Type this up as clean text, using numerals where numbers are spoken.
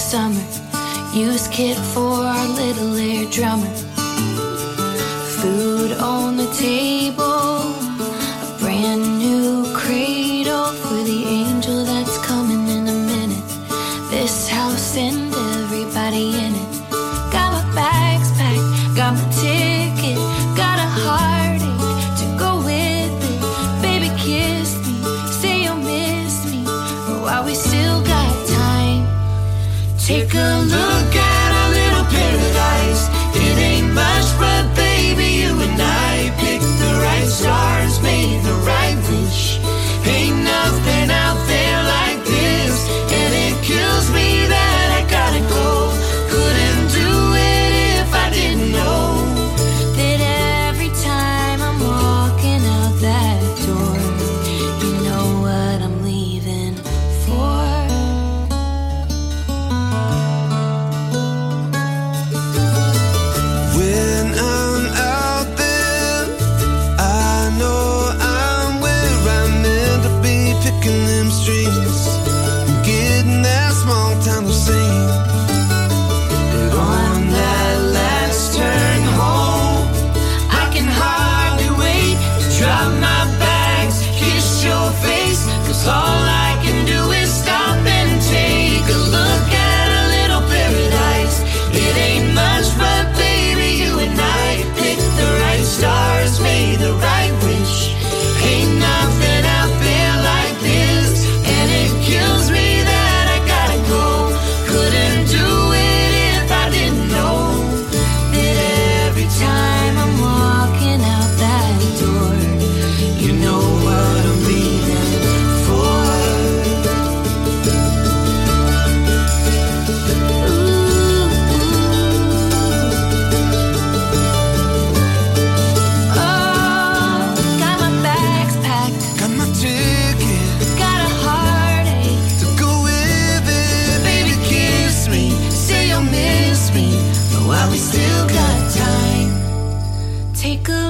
summer. Used kit for our little air drummer. Food on the table, a brand new cradle for the angel that's coming in a minute. This house and everybody in it. Got my bags packed, got my ticket, got a heartache to go with it. Baby, kiss me, say you'll miss me, but while we still got time, take a look at our little paradise. It ain't much, but baby, you and I picked the right stars, made the right wish. Ain't nothing out there like this, and it kills me that I gotta go. Couldn't do it if I didn't know that every time I'm walking out that door, you know what I'm leaving for. When I'm out there, I know I'm where I'm meant to be, picking them streets, getting that small town to sing. But on that last turn home, I can hardly wait to drop my bags, kiss your face, 'cause all I can do is stop and take a look at a little paradise. It ain't much, but baby, you and I picked the right stars, made the right wish. Ain't nothing out there like this, and it kills me that I gotta go. Couldn't do it if I didn't know that every time I'm walking out that door, you know what I'm leaving for. Oh, got my bags packed, got my ticket, got a heartache to go with it. Baby, kiss me, say you'll miss me, but while we still got time, take a